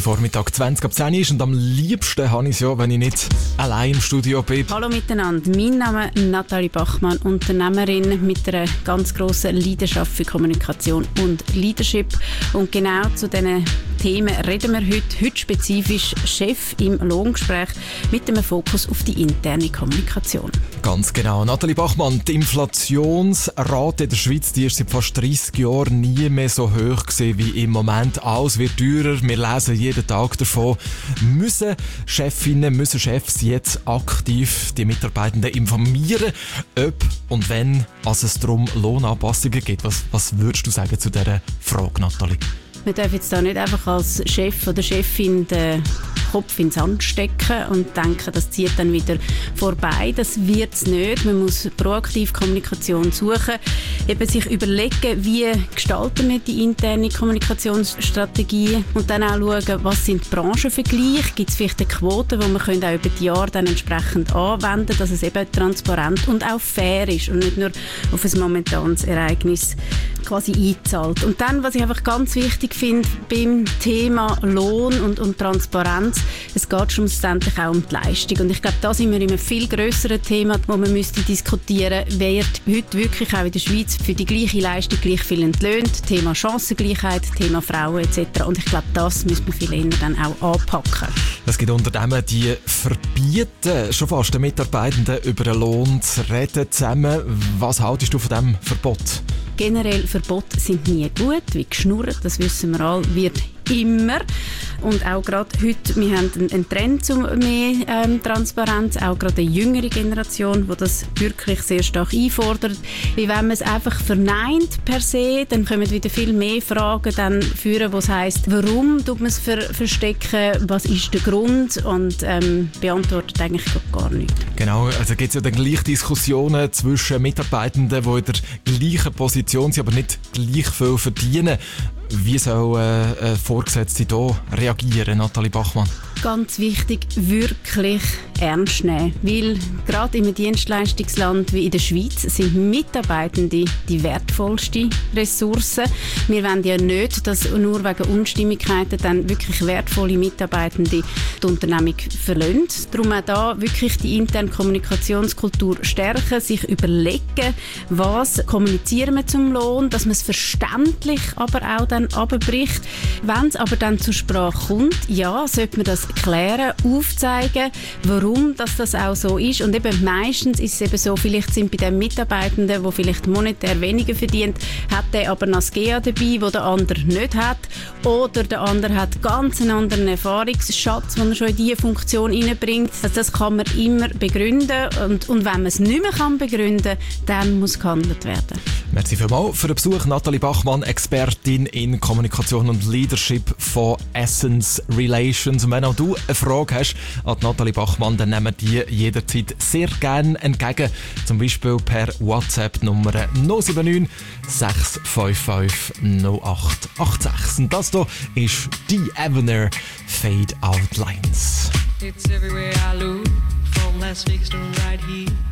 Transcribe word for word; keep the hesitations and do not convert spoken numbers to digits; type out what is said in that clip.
Vormittag zwanzig ab zehn ist und am liebsten habe ich es ja, wenn ich nicht allein im Studio bin. Hallo miteinander, mein Name ist Nathalie Bachmann, Unternehmerin mit einer ganz grossen Leidenschaft für Kommunikation und Leadership. Und genau zu diesen Themen reden wir heute, heute spezifisch Chef im Lohngespräch mit einem Fokus auf die interne Kommunikation. Ganz genau. Nathalie Bachmann, die Inflationsrate in der Schweiz, die ist seit fast dreissig Jahren nie mehr so hoch gewesen wie im Moment. Alles wird teurer, wir lesen jeden Tag davon. Müssen Chefinnen, müssen Chefs jetzt aktiv die Mitarbeitenden informieren, ob und wenn also es darum Lohnanpassungen gibt? Was, was würdest du sagen zu dieser Frage, Nathalie? Man darf jetzt da nicht einfach als Chef oder Chefin den Kopf in den Sand stecken und denken, das zieht dann wieder vorbei. Das wird es nicht. Man muss proaktiv Kommunikation suchen, eben sich überlegen, wie gestalten wir die interne Kommunikationsstrategie und dann auch schauen, was sind die Branchenvergleiche, gibt es vielleicht eine Quote, die wir können auch über die Jahre dann entsprechend anwenden können, dass es eben transparent und auch fair ist und nicht nur auf ein momentanes Ereignis quasi einzahlt. Und dann, was ich einfach ganz wichtig finde beim Thema Lohn und, und Transparenz, es geht schlussendlich auch um die Leistung. Und ich glaube, da sind wir in einem viel grösseren Thema, wo man müsste diskutieren, wer heute wirklich auch in der Schweiz für die gleiche Leistung gleich viel entlöhnt. Thema Chancengleichheit, Thema Frauen et cetera. Und ich glaube, das müssen wir viel eher dann auch anpacken. Es gibt Unternehmen, die verbieten schon fast den Mitarbeitenden über den Lohn zu reden zusammen. Was haltest du von diesem Verbot? Generell Verbote sind nie gut, wie geschnurrt, das wissen wir alle, wird immer. Und auch gerade heute, wir haben einen Trend zu mehr ähm, Transparenz, auch gerade eine jüngere Generation, die das wirklich sehr stark einfordert. Wie wenn man es einfach verneint per se, dann kommen wieder viel mehr Fragen dann führen, was heisst, warum tut man es ver verstecken, was ist der Grund und ähm, beantwortet eigentlich gar nichts. Genau, also gibt es ja dann gleich Diskussionen zwischen Mitarbeitenden, die in der gleichen Position sind, aber nicht gleich viel verdienen. Wie soll äh, Vorgesetzte hier reagieren, Nathalie Bachmann? Ganz wichtig, wirklich ernst nehmen. Weil gerade in einem Dienstleistungsland wie in der Schweiz sind Mitarbeitende die wertvollste Ressource. Wir wollen ja nicht, dass nur wegen Unstimmigkeiten dann wirklich wertvolle Mitarbeitende die Unternehmung verlassen. Darum auch da wirklich die interne Kommunikationskultur stärken, sich überlegen, was kommunizieren wir zum Lohn, dass man es verständlich aber auch dann runterbricht. Wenn es aber dann zur Sprache kommt, ja, sollte man das klären, aufzeigen, warum dass das auch so ist. Und eben meistens ist es eben so, vielleicht sind bei den Mitarbeitenden, der vielleicht monetär weniger verdient, hat der aber noch das G A dabei, wo der andere nicht hat. Oder der andere hat ganz einen anderen Erfahrungsschatz, den er schon in diese Funktion hineinbringt. Also das kann man immer begründen. Und, und wenn man es nicht mehr kann begründen, dann muss gehandelt werden. Merci vielmals für den Besuch. Nathalie Bachmann, Expertin in Kommunikation und Leadership von Essence Relations. Und wenn auch du eine Frage hast an Nathalie Bachmann, dann nehmen wir die jederzeit sehr gerne entgegen. Zum Beispiel per WhatsApp-Nummer null sieben neun sechs fünf fünf null acht acht sechs. Und das hier ist die Avenir Fade Out Lines. It's everywhere I look, from Las Vegas to right here.